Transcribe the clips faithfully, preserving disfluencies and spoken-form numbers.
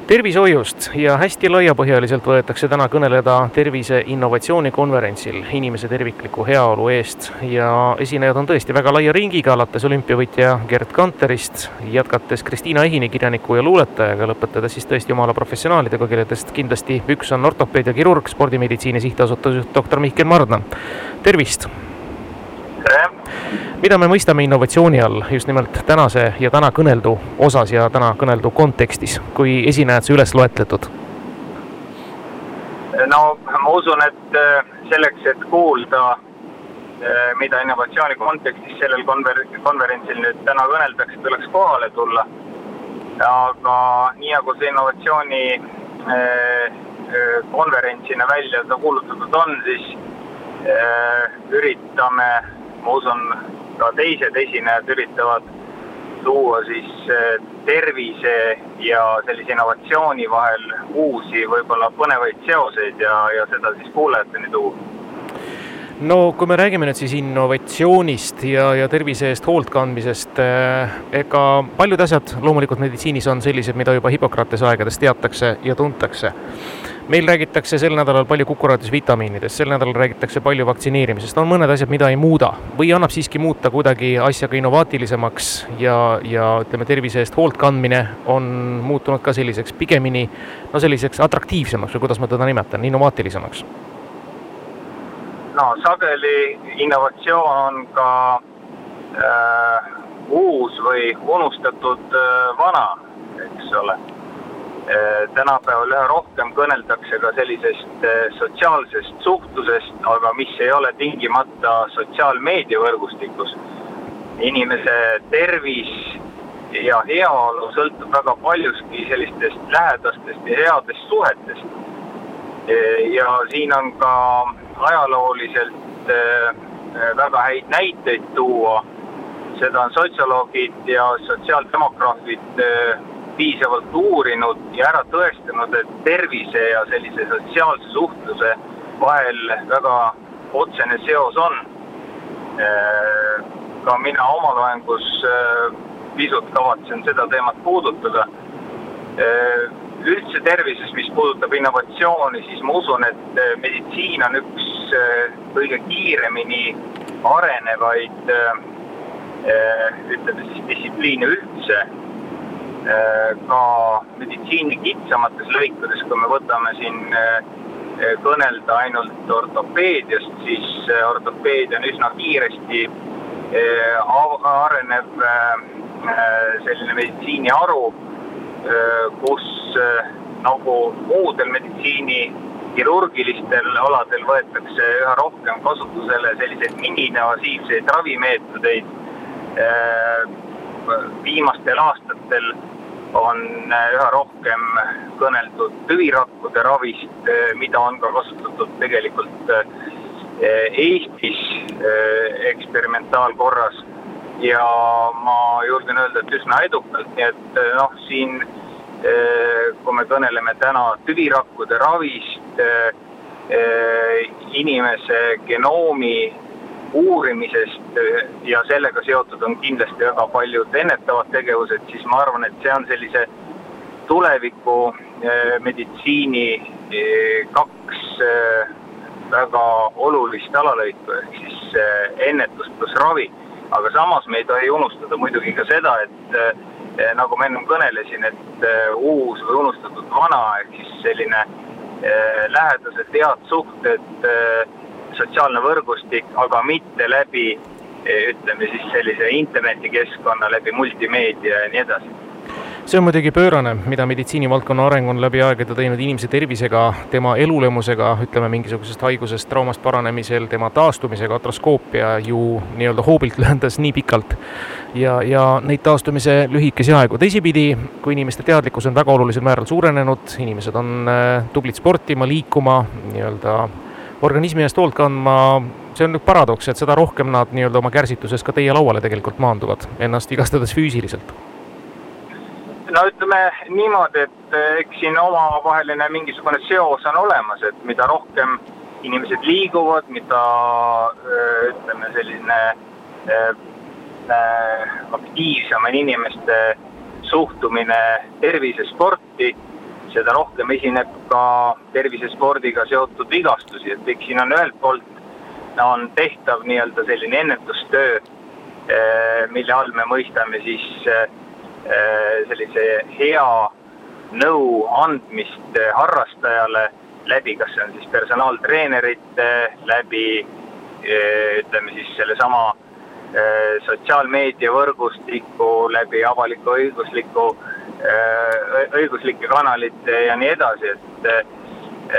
Tervishoiust ja hästi laiapõhjaliselt võetakse täna kõneleda tervise innovatsioonikonverentsil inimese tervikliku heaolu eest ja esinejad on tõesti väga laia ringiga, alates olümpiavõitja Gerd Kanterist, jätkates Kristiina Ehini kirjaniku ja luuletajaga, lõpetades siis tõesti omala professionaalidega, kelledest kindlasti üks on ortopeed ja kirurg, spordimeditsiini sihtasutus doktor Mihkel Mardna. Tervist! Mida me mõistame innovatsiooni all just nimelt tänase ja täna kõneldu osas ja täna kõneldu kontekstis, kui esinejad see üles loetletud? No ma usun, et selleks, et kuulda, mida innovatsiooni kontekstis sellel konver- konverentsil nüüd täna kõneldakse, tuleks kohale tulla. Aga nii nagu see innovatsiooni konverentsina välja kuulutatud on, siis üritame, ma usun, ka teised esinejad üritavad tuua siis tervise ja sellise innovatsiooni vahel uusi võib-olla põnevaid seoseid ja, ja seda siis kuulajateni tuua. No kui me räägime nüüd siis innovatsioonist ja, ja tervise eest hoolt kandmisest, ega paljud asjad loomulikult meditsiinis on sellised, mida juba Hippokratese aegades teatakse ja tuntakse. Meil räägitakse sel nädalal palju kukuraatis vitamiinidest, sel nädalal räägitakse palju vaktsineerimisest, on mõned asjad, mida ei muuda või annab siiski muuta kuidagi asjaga innovaatilisemaks ja, ja ütleme, tervise eest hoolt kandmine on muutunud ka selliseks pigemini, no selliseks atraktiivsemaks või kuidas ma teda nimetan, innovaatilisemaks? No sageli innovatsioon on ka äh, uus või unustatud äh, vana, eks ole. Tänapäeval üha rohkem kõneldakse ka sellisest sotsiaalsest suhtlusest, aga mis ei ole tingimata sotsiaalmeedia võrgustikus. Inimese tervis ja heaolu sõltub väga paljuski sellistest lähedastest ja headest suhetest. Ja siin on ka ajalooliselt väga häid näiteid tuua. Seda on sotsioloogid ja sotsiaaldemokraafid piisavalt uurinud ja ära tõestanud, et tervise ja sellise sotsiaalse suhtluse vahel väga otsene seos on. Ka mina oma loengus pisut kavatsen seda teemat puudutada. Üldse tervises, mis puudutab innovatsiooni, siis ma usun, et meditsiin on üks kõige kiiremini arenevaid ütleme siis distsipliine üldse. Ka meditsiini kitsamates lõikudes, kui me võtame siin kõnelda ainult ortopeediast, siis ortopeedia on üsna kiiresti arenev selline meditsiini haru, kus nagu muudel meditsiini kirurgilistel aladel võetakse üha rohkem kasutusele selliseid mini-invasiivseid ravimeetodeid. Viimastel aastatel on üha rohkem kõneldud tüvirakkude ravist, mida on ka kasutatud tegelikult Eestis eksperimentaalkorras ja ma julgen öelda, et üsna edukalt, nii et noh, siin kui me kõneleme täna tüvirakkude ravist, inimese genoomi uurimisest ja sellega seotud on kindlasti väga paljud ennetavad tegevused, siis ma arvan, et see on sellise tuleviku meditsiini kaks väga olulist alalõiku, ehk siis ennetus plus ravi. Aga samas me ei tohi unustada muidugi ka seda, et nagu ma enne kõnelesin, et uus või unustatud vana, ehk siis selline lähedased head suhted, sotsiaalne võrgustik, aga mitte läbi, ütleme siis sellise internetikeskkonna, läbi multimeedia ja nii edasi. See on muidugi pöörane, mida meditsiinivaldkonna areng on läbi aegade teinud inimese tervisega, tema elulemusega, ütleme mingisugusest haigusest, traumast paranemisel, tema taastumisega, atroskoopia ju nii-öelda hoobilt lühendas nii pikalt ja, ja neid taastumise lühikesi aegu. Teisipidi, kui inimeste teadlikkus on väga olulisel määral suurenenud, inimesed on tublid sportima, liikuma, nii-öelda organismi eest hoolt kandma, see on nüüd paradoks, et seda rohkem nad nii-öelda oma kärsituses ka teie lauale tegelikult maanduvad, ennast vigastades füüsiliselt. No ütleme niimoodi, et eks siin omavaheline mingisugune seos on olemas, et mida rohkem inimesed liiguvad, mida ütleme selline aktiivsem on inimeste suhtumine tervisesporti, seda rohkem esineb ka tervisespordiga seotud vigastusi, et kõik siin on ühelt poolt on tehtav nii-öelda selline ennetustöö, mille all me mõistame siis sellise hea nõu andmist harrastajale läbi, kas see on siis personaaltreenerite, läbi ütleme siis selle sama sotsiaalmeedia võrgustiku, läbi avaliku õigusliku, õiguslike kanalite ja nii edasi, et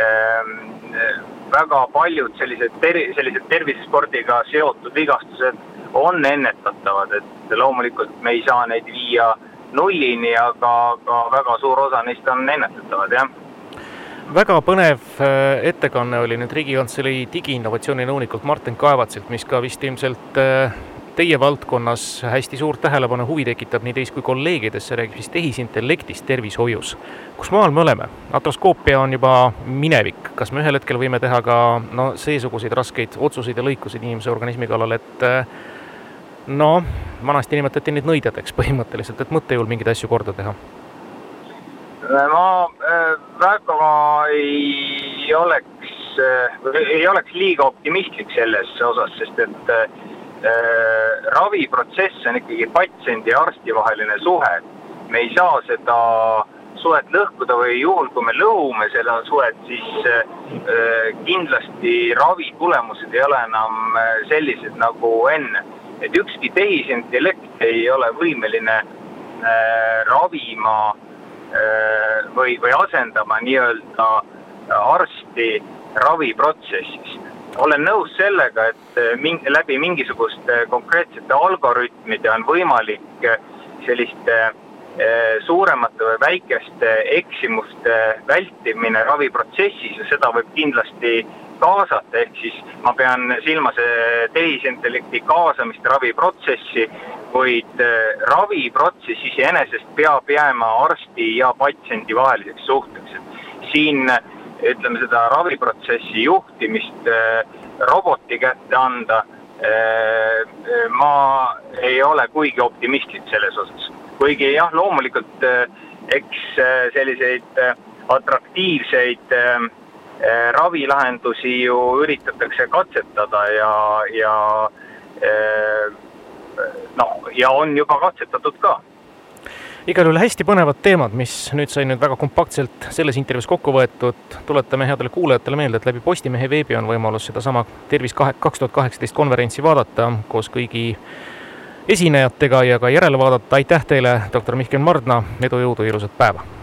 väga paljud sellised, ter sellised tervisespordiga seotud vigastused on ennetatavad, et loomulikult me ei saa neid viia nullini, aga ka väga suur osa neist on ennetatavad, jah. Väga põnev ettekanne oli nüüd Riigikantselei digiinnovatsiooni nõunikult Martin Kaevatsilt, mis ka vist ilmselt teie valdkonnas hästi suurt tähelepanu huvi tekitab nii teis kui kolleegides, see räägib siis tehisintellektist tervishoius. Kus maal me oleme? Atroskoopia on juba minevik. Kas me ühel hetkel võime teha ka no, seesuguseid raskeid otsuseid ja lõikusid inimese organismi kallal, et no, vanasti nimetati neid nõidjadeks põhimõtteliselt, et mõttejõul mingeid asju korda teha? Ma väga ei oleks, ei oleks liiga optimistlik selles osas, sest et raviprotsess on ikkagi patsiendi ja arsti vaheline suhe. Me ei saa seda suhet lõhkuda või juhul, kui me lõhume seda suhet, siis kindlasti ravi tulemused ei ole enam sellised nagu enne. Et ükski tehisintellekt ei ole võimeline ravima või, või asendama nii-öelda arsti raviprotsessis. Olen nõus sellega, et ming läbi mingisuguste konkreetsete algoritmide on võimalik selliste suuremate või väikeste eksimuste vältimine raviprotsessis ja seda võib kindlasti kaasata, ehk siis ma pean silmas tehisintellekti kaasamist raviprotsessi, kuid raviprotsess iseenesest peab jääma arsti ja patsiendi vaheliseks suhteks. Siin ütleme seda raviprotsessi juhtimist roboti kätte anda, ma ei ole kuigi optimistlik selles osas. Kuigi jah, loomulikult eks selliseid atraktiivseid ravilahendusi ju üritatakse katsetada ja, ja, no, ja on juba katsetatud ka. Igal juhul hästi põnevad teemad, mis nüüd sai nüüd väga kompaktselt selles intervjuus kokku võetud. Tuletame headele kuulajatele meelde, et läbi Postimehe veebi on võimalus seda sama Tervis kaks tuhat kaheksateist konverentsi vaadata koos kõigi esinejatega ja ka järele vaadata. Aitäh teile, doktor Mihkel Mardna, edu, jõudu, ilusat päeva!